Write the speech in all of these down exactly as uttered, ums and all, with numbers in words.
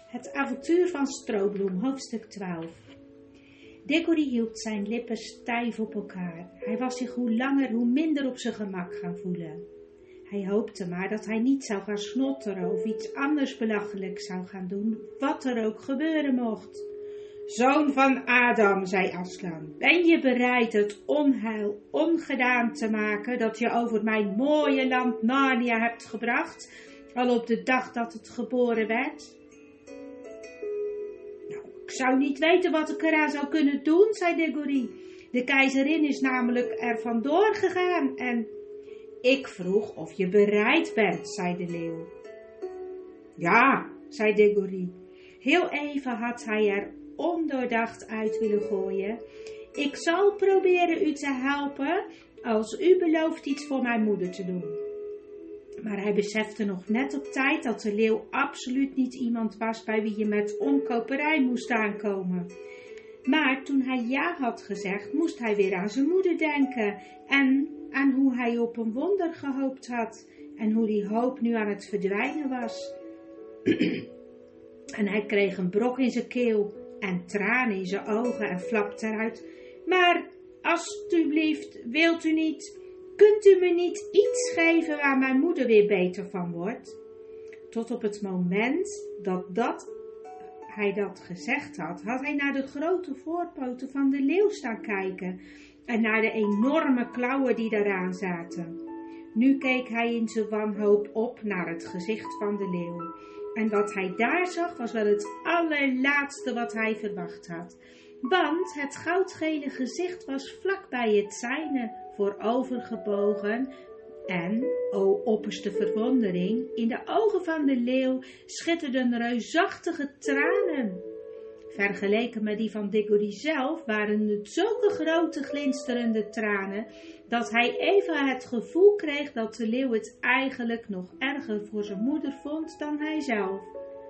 Het avontuur van Strobloem, hoofdstuk twaalf. Diggory hield zijn lippen stijf op elkaar. Hij was zich hoe langer hoe minder op zijn gemak gaan voelen. Hij hoopte maar dat hij niet zou gaan snotteren of iets anders belachelijks zou gaan doen, wat er ook gebeuren mocht. Zoon van Adam, zei Aslan, ben je bereid het onheil ongedaan te maken dat je over mijn mooie land Narnia hebt gebracht, al op de dag dat het geboren werd? Ik zou niet weten wat ik eraan zou kunnen doen, zei Diggory. De keizerin is namelijk er vandoor gegaan en... Ik vroeg of je bereid bent, zei de leeuw. Ja, zei Diggory. Heel even had hij er ondoordacht uit willen gooien. Ik zal proberen u te helpen als u belooft iets voor mijn moeder te doen. Maar hij besefte nog net op tijd dat de leeuw absoluut niet iemand was bij wie je met omkoperij moest aankomen. Maar toen hij ja had gezegd, moest hij weer aan zijn moeder denken en aan hoe hij op een wonder gehoopt had en hoe die hoop nu aan het verdwijnen was. En hij kreeg een brok in zijn keel en tranen in zijn ogen en flapte eruit. Maar alstublieft, wilt u niet... Kunt u me niet iets geven waar mijn moeder weer beter van wordt? Tot op het moment dat, dat hij dat gezegd had, had hij naar de grote voorpoten van de leeuw staan kijken en naar de enorme klauwen die daaraan zaten. Nu keek hij in zijn wanhoop op naar het gezicht van de leeuw. En wat hij daar zag was wel het allerlaatste wat hij verwacht had. Want het goudgele gezicht was vlak bij het zijne voorovergebogen en, o opperste verwondering, in de ogen van de leeuw schitterden reusachtige tranen. Vergeleken met die van Diggory zelf waren het zulke grote glinsterende tranen, dat hij even het gevoel kreeg dat de leeuw het eigenlijk nog erger voor zijn moeder vond dan hij zelf.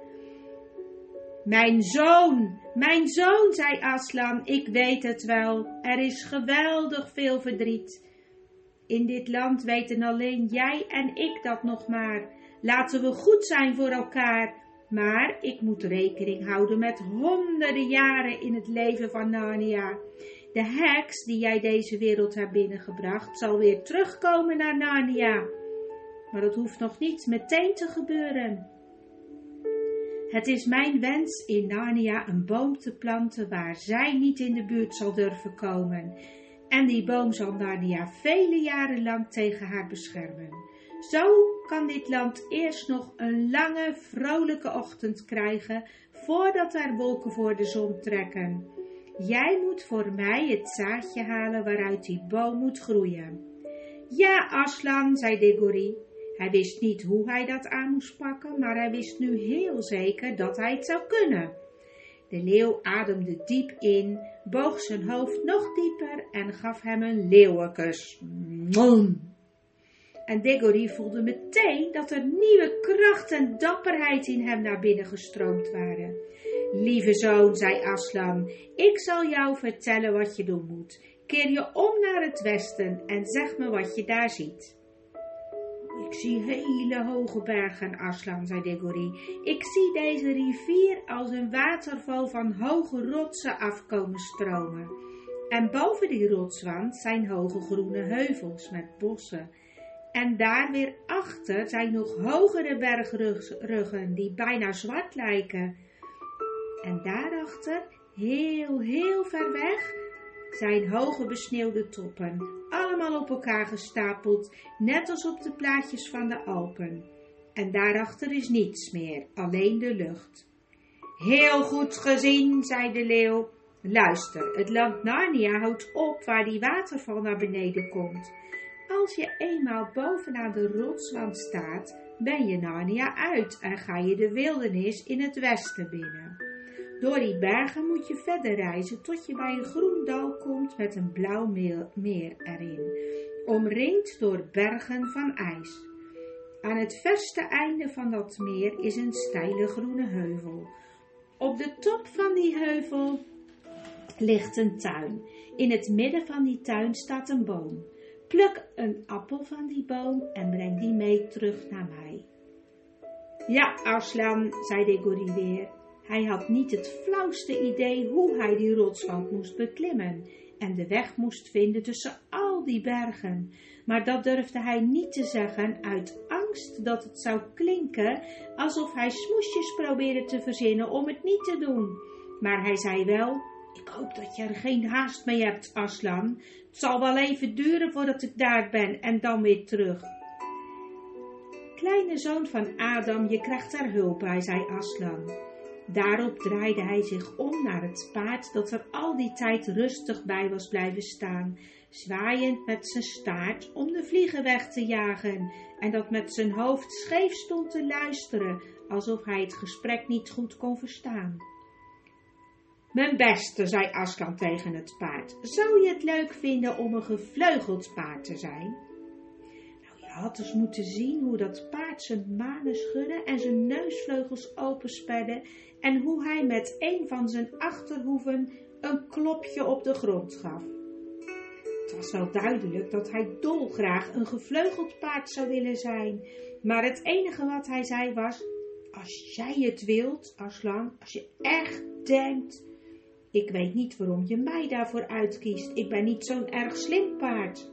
Mijn zoon, mijn zoon, zei Aslan, ik weet het wel, er is geweldig veel verdriet. In dit land weten alleen jij en ik dat nog maar. Laten we goed zijn voor elkaar, maar ik moet rekening houden met honderden jaren in het leven van Narnia. De heks die jij deze wereld hebt binnengebracht, zal weer terugkomen naar Narnia. Maar dat hoeft nog niet meteen te gebeuren. Het is mijn wens in Narnia een boom te planten waar zij niet in de buurt zal durven komen. En die boom zal Narnia vele jaren lang tegen haar beschermen. Zo kan dit land eerst nog een lange, vrolijke ochtend krijgen, voordat er wolken voor de zon trekken. Jij moet voor mij het zaadje halen waaruit die boom moet groeien. Ja, Aslan, zei Diggory. Hij wist niet hoe hij dat aan moest pakken, maar hij wist nu heel zeker dat hij het zou kunnen. De leeuw ademde diep in, boog zijn hoofd nog dieper en gaf hem een leeuwenkus. Mwom. En Diggory voelde meteen dat er nieuwe kracht en dapperheid in hem naar binnen gestroomd waren. Lieve zoon, zei Aslan, ik zal jou vertellen wat je doen moet. Keer je om naar het westen en zeg me wat je daar ziet. Ik zie hele hoge bergen, Aslan, zei Diggory. Ik zie deze rivier als een waterval van hoge rotsen afkomen stromen. En boven die rotswand zijn hoge groene heuvels met bossen. En daar weer achter zijn nog hogere bergruggen die bijna zwart lijken. En daarachter, heel, heel ver weg, zijn hoge besneeuwde toppen, allemaal op elkaar gestapeld, net als op de plaatjes van de Alpen. En daarachter is niets meer, alleen de lucht. Heel goed gezien, zei de leeuw. Luister, het land Narnia houdt op waar die waterval naar beneden komt. Als je eenmaal bovenaan de rotswand staat, ben je Narnia uit en ga je de wildernis in het westen binnen. Door die bergen moet je verder reizen tot je bij een groen dal komt met een blauw meer erin, omringd door bergen van ijs. Aan het verste einde van dat meer is een steile groene heuvel. Op de top van die heuvel ligt een tuin. In het midden van die tuin staat een boom. Pluk een appel van die boom en breng die mee terug naar mij. Ja, Aslan, zei Diggory weer. Hij had niet het flauwste idee hoe hij die rotswand moest beklimmen en de weg moest vinden tussen al die bergen. Maar dat durfde hij niet te zeggen uit angst dat het zou klinken alsof hij smoesjes probeerde te verzinnen om het niet te doen. Maar hij zei wel: ik hoop dat je er geen haast mee hebt, Aslan. Het zal wel even duren voordat ik daar ben en dan weer terug. Kleine zoon van Adam, je krijgt er hulp bij, zei Aslan. Daarop draaide hij zich om naar het paard dat er al die tijd rustig bij was blijven staan, zwaaiend met zijn staart om de vliegen weg te jagen en dat met zijn hoofd scheef stond te luisteren, alsof hij het gesprek niet goed kon verstaan. Mijn beste, zei Aslan tegen het paard, zou je het leuk vinden om een gevleugeld paard te zijn? Nou, je had dus moeten zien hoe dat paard zijn manen schudde en zijn neusvleugels opensperde en hoe hij met een van zijn achterhoeven een klopje op de grond gaf. Het was wel duidelijk dat hij dolgraag een gevleugeld paard zou willen zijn, maar het enige wat hij zei was: als jij het wilt, Aslan, als je echt denkt. Ik weet niet waarom je mij daarvoor uitkiest. Ik ben niet zo'n erg slim paard.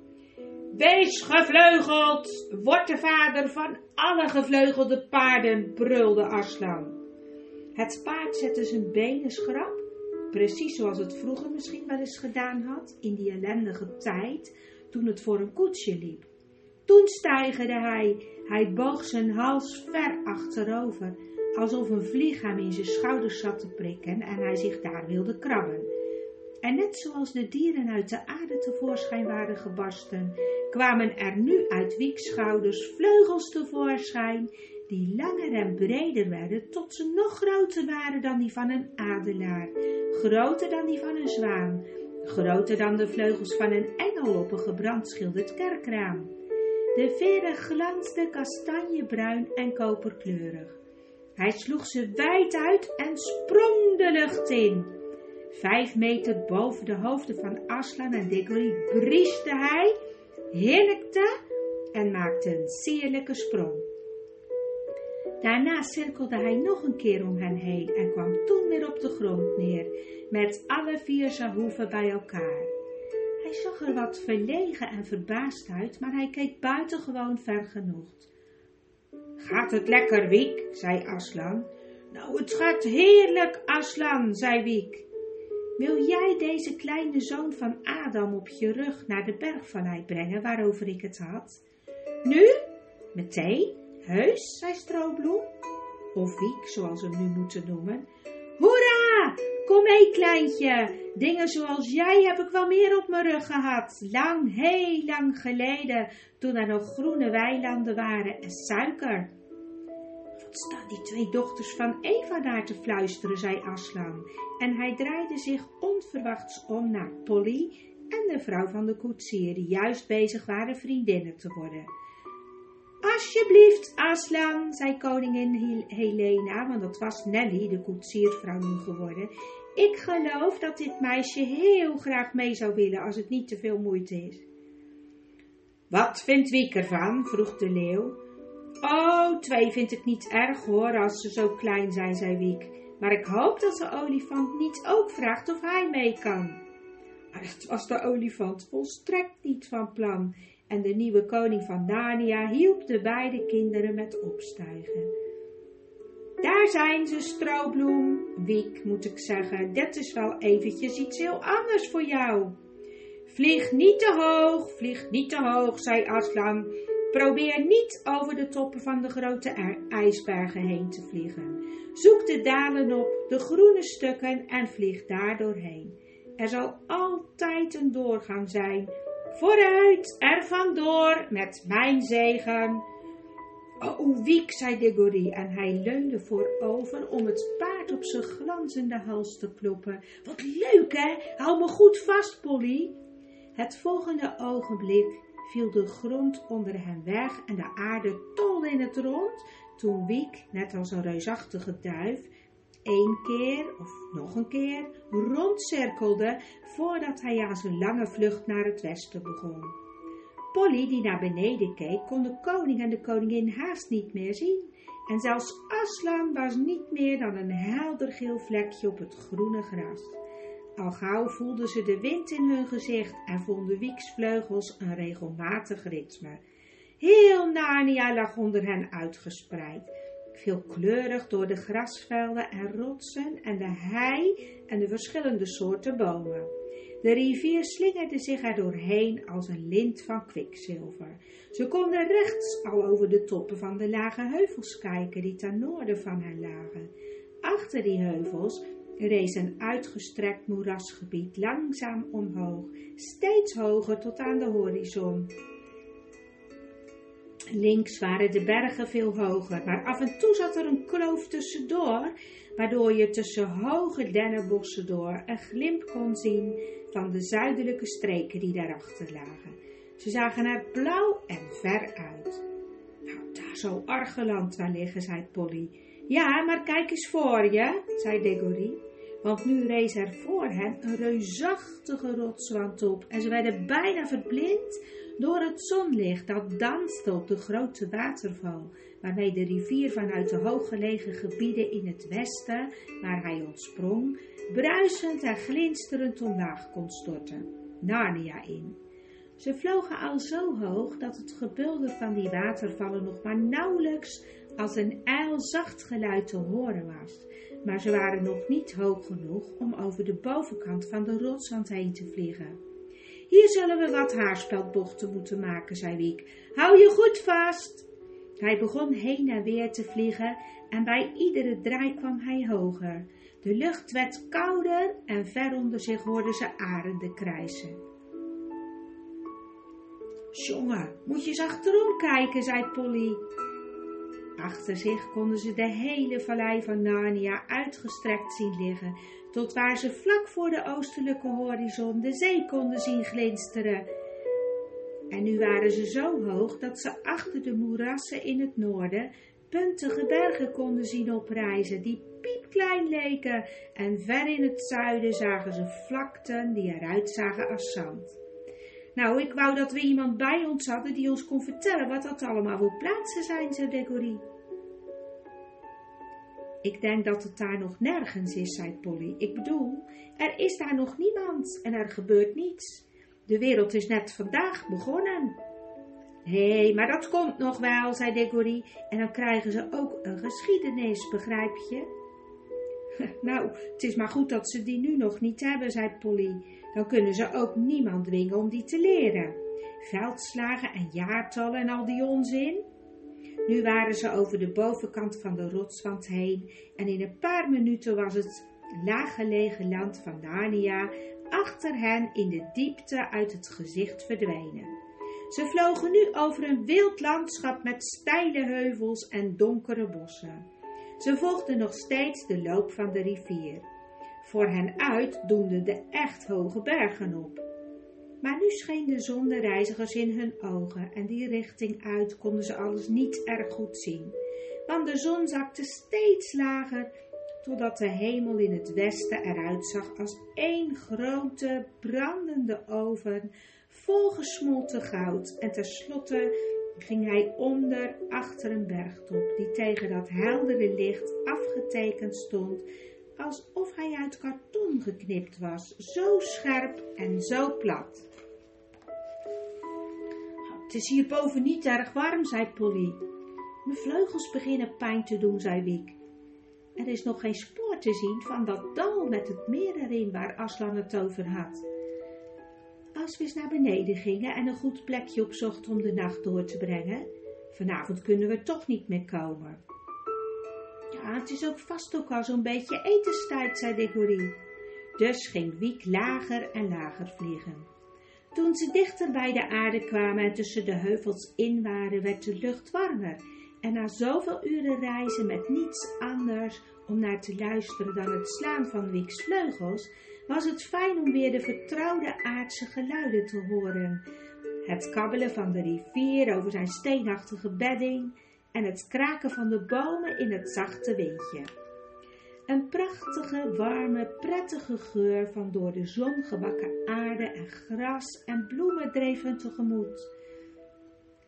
Wees gevleugeld, word de vader van alle gevleugelde paarden, brulde Aslan. Het paard zette zijn benen schrap, precies zoals het vroeger misschien wel eens gedaan had, in die ellendige tijd, toen het voor een koetsje liep. Toen steigerde hij, hij boog zijn hals ver achterover, alsof een vlieg hem in zijn schouders zat te prikken en hij zich daar wilde krabben. En net zoals de dieren uit de aarde tevoorschijn waren gebarsten, kwamen er nu uit Wieks schouders vleugels tevoorschijn, die langer en breder werden tot ze nog groter waren dan die van een adelaar, groter dan die van een zwaan, groter dan de vleugels van een engel op een gebrandschilderd kerkraam. De veren glansden kastanjebruin en koperkleurig. Hij sloeg ze wijd uit en sprong de lucht in. Vijf meter boven de hoofden van Aslan en Diggory briesde hij, hinnikte en maakte een sierlijke sprong. Daarna cirkelde hij nog een keer om hen heen en kwam toen weer op de grond neer, met alle vier zijn hoeven bij elkaar. Hij zag er wat verlegen en verbaasd uit, maar hij keek buitengewoon vergenoegd. Gaat het lekker, Wiek, zei Aslan. Nou, het gaat heerlijk, Aslan, zei Wiek. Wil jij deze kleine zoon van Adam op je rug naar de bergvallei brengen waarover ik het had? Nu? Meteen? Heus, zei Strobloem. Of Wiek, zoals we hem nu moeten noemen. Hoera! Kom mee, kleintje. Dingen zoals jij heb ik wel meer op mijn rug gehad. Lang, heel lang geleden, toen er nog groene weilanden waren en suiker. Wat staan die twee dochters van Eva daar te fluisteren, zei Aslan. En hij draaide zich onverwachts om naar Polly en de vrouw van de koetsier, die juist bezig waren vriendinnen te worden. Alsjeblieft, Aslan, zei koningin Helena, want dat was Nelly, de koetsiervrouw nu geworden. Ik geloof dat dit meisje heel graag mee zou willen als het niet te veel moeite is. Wat vindt Wiek ervan? Vroeg de leeuw. Oh, twee vind ik niet erg hoor, als ze zo klein zijn, zei Wiek. Maar ik hoop dat de olifant niet ook vraagt of hij mee kan. Maar dat was de olifant volstrekt niet van plan. En de nieuwe koning van Narnia hielp de beide kinderen met opstijgen. Daar zijn ze, Strobloem. Wiek, moet ik zeggen, dit is wel eventjes iets heel anders voor jou. Vlieg niet te hoog, vlieg niet te hoog, zei Aslan. Probeer niet over de toppen van de grote ijsbergen heen te vliegen. Zoek de dalen op, de groene stukken en vlieg daar doorheen. Er zal altijd een doorgang zijn. Vooruit, er vandoor, met mijn zegen. Oh, Wiek, zei Diggory, en hij leunde voorover om het paard op zijn glanzende hals te kloppen. Wat leuk, hè? Hou me goed vast, Polly. Het volgende ogenblik viel de grond onder hen weg en de aarde tolde in het rond, toen Wiek, net als een reusachtige duif, één keer of nog een keer rondcirkelde, voordat hij aan zijn lange vlucht naar het westen begon. Polly, die naar beneden keek, kon de koning en de koningin haast niet meer zien. En zelfs Aslan was niet meer dan een helder geel vlekje op het groene gras. Al gauw voelden ze de wind in hun gezicht en vonden Wieks vleugels een regelmatig ritme. Heel Narnia lag onder hen uitgespreid, veelkleurig door de grasvelden en rotsen en de hei en de verschillende soorten bomen. De rivier slingerde zich er doorheen als een lint van kwikzilver. Ze konden rechts al over de toppen van de lage heuvels kijken die ten noorden van hen lagen. Achter die heuvels rees een uitgestrekt moerasgebied langzaam omhoog, steeds hoger tot aan de horizon. Links waren de bergen veel hoger, maar af en toe zat er een kloof tussendoor, waardoor je tussen hoge dennenbossen door een glimp kon zien van de zuidelijke streken die daarachter lagen. Ze zagen er blauw en ver uit. Nou, daar zal Argeland wel liggen, zei Polly. Ja, maar kijk eens voor je, zei Diggory, want nu rees er voor hen een reusachtige rotswand op en ze werden bijna verblind door het zonlicht dat danste op de grote waterval, waarmee de rivier vanuit de hooggelegen gebieden in het westen, waar hij ontsprong, bruisend en glinsterend omlaag kon storten, Narnia in. Ze vlogen al zo hoog dat het gebulder van die watervallen nog maar nauwelijks als een ijlzacht geluid te horen was, maar ze waren nog niet hoog genoeg om over de bovenkant van de rotswand heen te vliegen. Hier zullen we wat haarspeldbochten moeten maken, zei Wiek. Hou je goed vast! Hij begon heen en weer te vliegen en bij iedere draai kwam hij hoger. De lucht werd kouder en ver onder zich hoorden ze arenden krijsen. Jongen, moet je eens achterom kijken, zei Polly. Achter zich konden ze de hele vallei van Narnia uitgestrekt zien liggen, tot waar ze vlak voor de oostelijke horizon de zee konden zien glinsteren. En nu waren ze zo hoog dat ze achter de moerassen in het noorden puntige bergen konden zien oprijzen, die piepklein leken, en ver in het zuiden zagen ze vlakten die eruit zagen als zand. Nou, ik wou dat we iemand bij ons hadden die ons kon vertellen wat dat allemaal voor plaatsen zijn, zei Diggory. Ik denk dat het daar nog nergens is, zei Polly. Ik bedoel, er is daar nog niemand en er gebeurt niets. De wereld is net vandaag begonnen. Hé, hey, maar dat komt nog wel, zei Diggory, en dan krijgen ze ook een geschiedenis, begrijp je? Nou, het is maar goed dat ze die nu nog niet hebben, zei Polly. Dan kunnen ze ook niemand dwingen om die te leren. Veldslagen en jaartallen en al die onzin. Nu waren ze over de bovenkant van de rotswand heen en in een paar minuten was het laaggelegen land van Narnia achter hen in de diepte uit het gezicht verdwenen. Ze vlogen nu over een wild landschap met steile heuvels en donkere bossen. Ze volgden nog steeds de loop van de rivier. Voor hen uit doemden de echt hoge bergen op. Maar nu scheen de zon de reizigers in hun ogen en die richting uit konden ze alles niet erg goed zien. Want de zon zakte steeds lager, totdat de hemel in het westen eruit zag als één grote brandende oven vol gesmolten goud. En tenslotte ging hij onder achter een bergtop die tegen dat heldere licht afgetekend stond, alsof hij uit karton geknipt was, zo scherp en zo plat. Het is hierboven niet erg warm, zei Polly. Mijn vleugels beginnen pijn te doen, zei Wiek. Er is nog geen spoor te zien van dat dal met het meer erin waar Aslan het over had. Als we eens naar beneden gingen en een goed plekje opzochten om de nacht door te brengen, vanavond kunnen we toch niet meer komen. Ja, het is ook vast ook al zo'n beetje etenstijd, zei Diggory. Dus ging Wiek lager en lager vliegen. Toen ze dichter bij de aarde kwamen en tussen de heuvels in waren, werd de lucht warmer. En na zoveel uren reizen met niets anders om naar te luisteren dan het slaan van Wieks vleugels, was het fijn om weer de vertrouwde aardse geluiden te horen. Het kabbelen van de rivier over zijn steenachtige bedding en het kraken van de bomen in het zachte windje. Een prachtige, warme, prettige geur van door de zon gebakken aarde en gras en bloemen dreef hun tegemoet.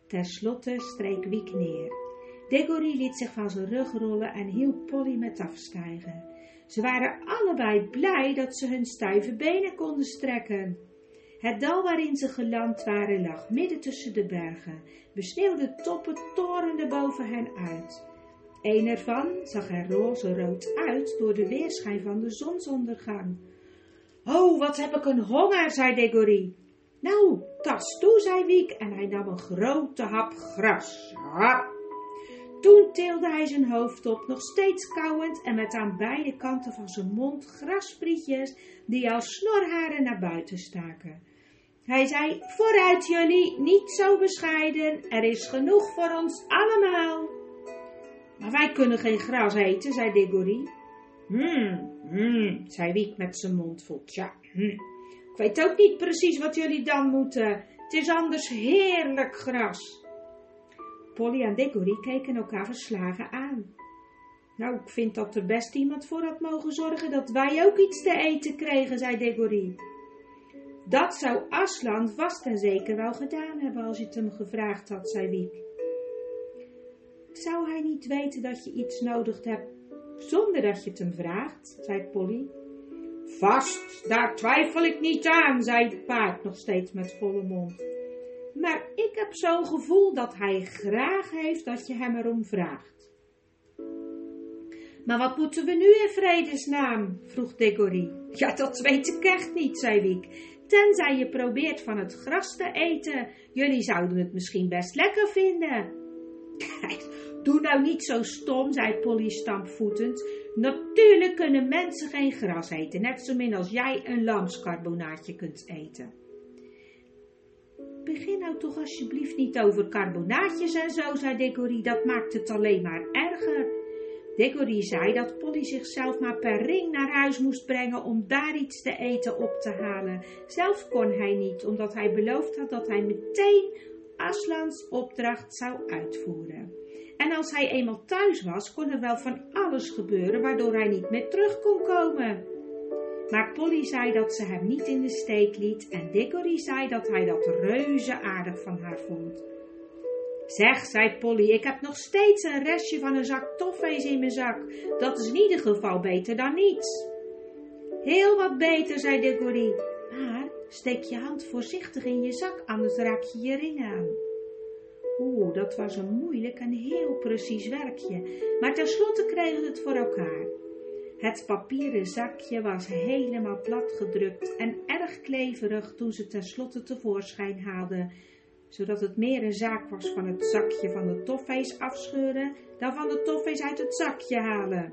Ten slotte streek Wiek neer. Diggory liet zich van zijn rug rollen en hielp Polly met afstijgen. Ze waren allebei blij dat ze hun stijve benen konden strekken. Het dal waarin ze geland waren lag midden tussen de bergen. Besneeuwde toppen torenden boven hen uit. Een ervan zag er roze-rood uit door de weerschijn van de zonsondergang. Oh, wat heb ik een honger, zei Diggory. Nou, tas toe, zei Wiek, en hij nam een grote hap gras. Hap. Toen tilde hij zijn hoofd op, nog steeds kauwend en met aan beide kanten van zijn mond grassprietjes die als snorharen naar buiten staken. Hij zei, vooruit jullie, niet zo bescheiden, er is genoeg voor ons allemaal. Maar wij kunnen geen gras eten, zei Diggory. Hmm, hmm, zei Wiek met zijn mond vol. Tja, hmm. Ik weet ook niet precies wat jullie dan moeten. Het is anders heerlijk gras. Polly en Diggory keken elkaar verslagen aan. Nou, ik vind dat er best iemand voor had mogen zorgen dat wij ook iets te eten kregen, zei Diggory. Dat zou Aslan vast en zeker wel gedaan hebben als je het hem gevraagd had, zei Wiek. Zou hij niet weten dat je iets nodig hebt zonder dat je het hem vraagt, zei Polly. Vast, daar twijfel ik niet aan, zei het paard nog steeds met volle mond. Maar ik heb zo'n gevoel dat hij graag heeft dat je hem erom vraagt. Maar wat moeten we nu in vredesnaam? Vroeg Diggory. Ja, dat weet ik echt niet, zei Wiek. Tenzij je probeert van het gras te eten. Jullie zouden het misschien best lekker vinden. Doe nou niet zo stom, zei Polly stampvoetend. Natuurlijk kunnen mensen geen gras eten, net zo min als jij een lamskarbonaatje kunt eten. Begin nou toch alsjeblieft niet over carbonaatjes en zo, zei Diggory, dat maakt het alleen maar erger. Diggory zei dat Polly zichzelf maar per ring naar huis moest brengen om daar iets te eten op te halen. Zelf kon hij niet, omdat hij beloofd had dat hij meteen Aslans opdracht zou uitvoeren. En als hij eenmaal thuis was, kon er wel van alles gebeuren, waardoor hij niet meer terug kon komen. Maar Polly zei dat ze hem niet in de steek liet en Diggory zei dat hij dat reuze aardig van haar vond. Zeg, zei Polly, ik heb nog steeds een restje van een zak toffees in mijn zak. Dat is in ieder geval beter dan niets. Heel wat beter, zei Diggory. Maar steek je hand voorzichtig in je zak, anders raak je je ring aan. Oeh, dat was een moeilijk en heel precies werkje, maar tenslotte kregen ze het voor elkaar. Het papieren zakje was helemaal platgedrukt en erg kleverig toen ze tenslotte tevoorschijn haalden, zodat het meer een zaak was van het zakje van de toffees afscheuren dan van de toffees uit het zakje halen.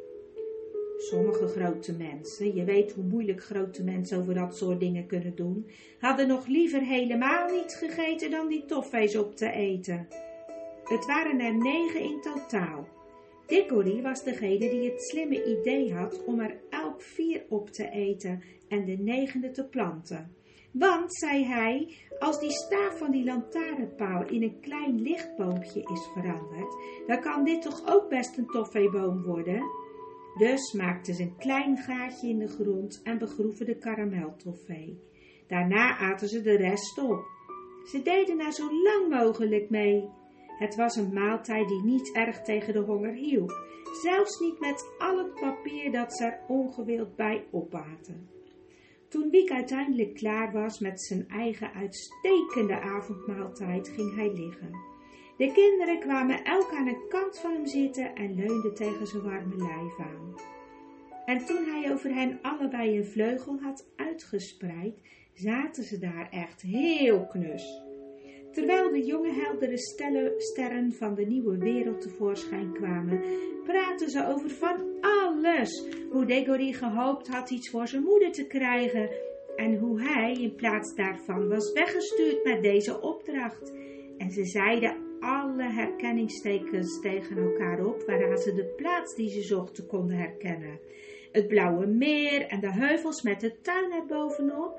Sommige grote mensen, je weet hoe moeilijk grote mensen over dat soort dingen kunnen doen, hadden nog liever helemaal niet gegeten dan die toffees op te eten. Het waren er negen in totaal. Diggory was degene die het slimme idee had om er elk vier op te eten en de negende te planten. Want, zei hij, als die staaf van die lantaarnpaal in een klein lichtboompje is veranderd, dan kan dit toch ook best een toffeeboom worden? Dus maakten ze een klein gaatje in de grond en begroeven de karameltoffee. Daarna aten ze de rest op. Ze deden er zo lang mogelijk mee. Het was een maaltijd die niet erg tegen de honger hielp, zelfs niet met al het papier dat ze er ongewild bij opaten. Toen Wiek uiteindelijk klaar was met zijn eigen uitstekende avondmaaltijd, ging hij liggen. De kinderen kwamen elk aan een kant van hem zitten en leunden tegen zijn warme lijf aan. En toen hij over hen allebei een vleugel had uitgespreid, zaten ze daar echt heel knus. Terwijl de jonge heldere sterren van de nieuwe wereld tevoorschijn kwamen, praten ze over van alles. Hoe Diggory gehoopt had iets voor zijn moeder te krijgen en hoe hij in plaats daarvan was weggestuurd met deze opdracht. En ze zeiden alle herkenningstekens tegen elkaar op, waaraan ze de plaats die ze zochten konden herkennen. Het blauwe meer en de heuvels met de tuin erbovenop.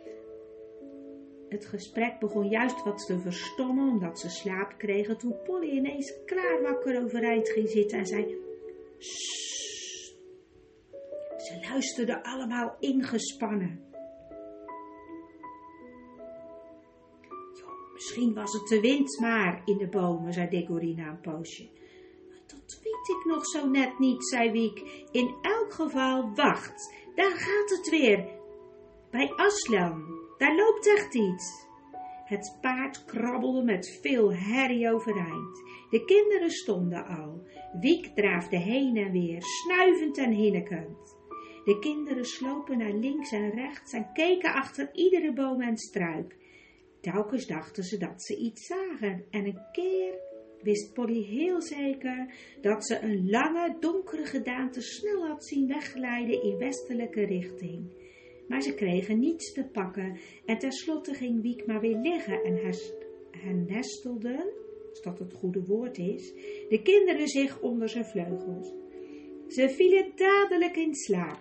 Het gesprek begon juist wat te verstommen, omdat ze slaap kregen, toen Polly ineens klaar wakker overeind ging zitten en zei: Sssst. Ze luisterden allemaal ingespannen. Misschien was het de wind maar in de bomen, zei Diggory na een poosje. Dat weet ik nog zo net niet, zei Wiek. In elk geval, wacht, daar gaat het weer. Bij Aslan, daar loopt echt iets. Het paard krabbelde met veel herrie overeind. De kinderen stonden al. Wiek draafde heen en weer, snuivend en hinnekend. De kinderen slopen naar links en rechts en keken achter iedere boom en struik. Telkens dachten ze dat ze iets zagen en een keer wist Polly heel zeker dat ze een lange, donkere gedaante snel had zien wegglijden in westelijke richting. Maar ze kregen niets te pakken en tenslotte ging Wiek maar weer liggen en hernestelden, als dat het goede woord is, de kinderen zich onder zijn vleugels. Ze vielen dadelijk in slaap.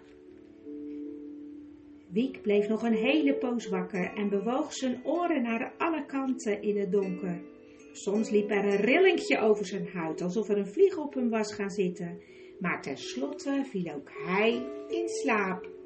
Wiek bleef nog een hele poos wakker en bewoog zijn oren naar alle kanten in het donker. Soms liep er een rillingje over zijn huid, alsof er een vlieg op hem was gaan zitten. Maar tenslotte viel ook hij in slaap.